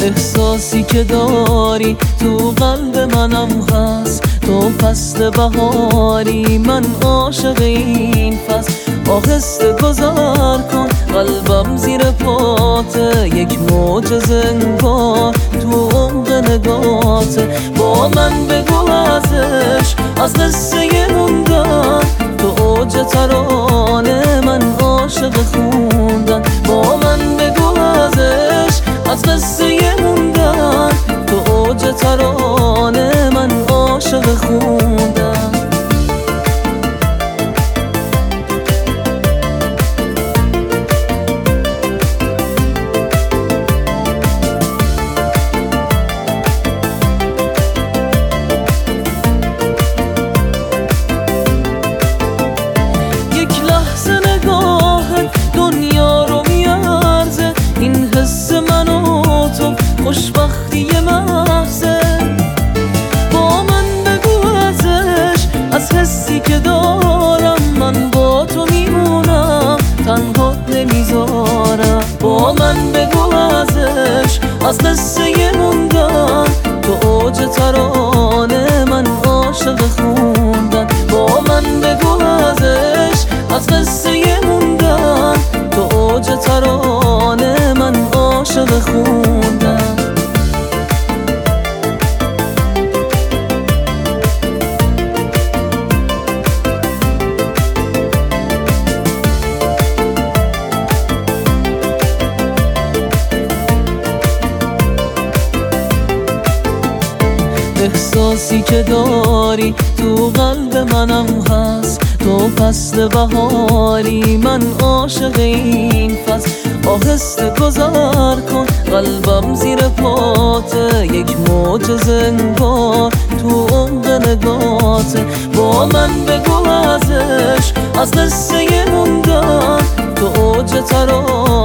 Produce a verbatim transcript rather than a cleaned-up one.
احساسی که داری تو قلب منم هست، تو فصل بهاری من عاشق این فصل. آهسته گذر کن قلبم زیر پاته، یک معجزه انگار تو عمق نگاته. با من بگو ازش، از قصه موندن تو اوج ترانه من عاشق خوندن. با من بگو ازش، از قصه موندن تو اوج ترانه من عاشق خوندن. خوشبختی محضه، با من بگو ازش، از حسی که دارم من با تو میمونم، تنها نمیذارم. با من بگو ازش، از قصه موندن تو اوج ترانه من عاشق خوندن. با من بگو ازش، از قصه موندن تو اوج ترانه من عاشق خوندن. احساسی که داری تو قلب منم هست، تو فصل بهاری من عاشق این فصل. آهسته گذر کن قلبم زیر پاته، یک معجزه انگار تو عمق نگاته. با من بگو ازش، از قصه موندن تو اوج ترانه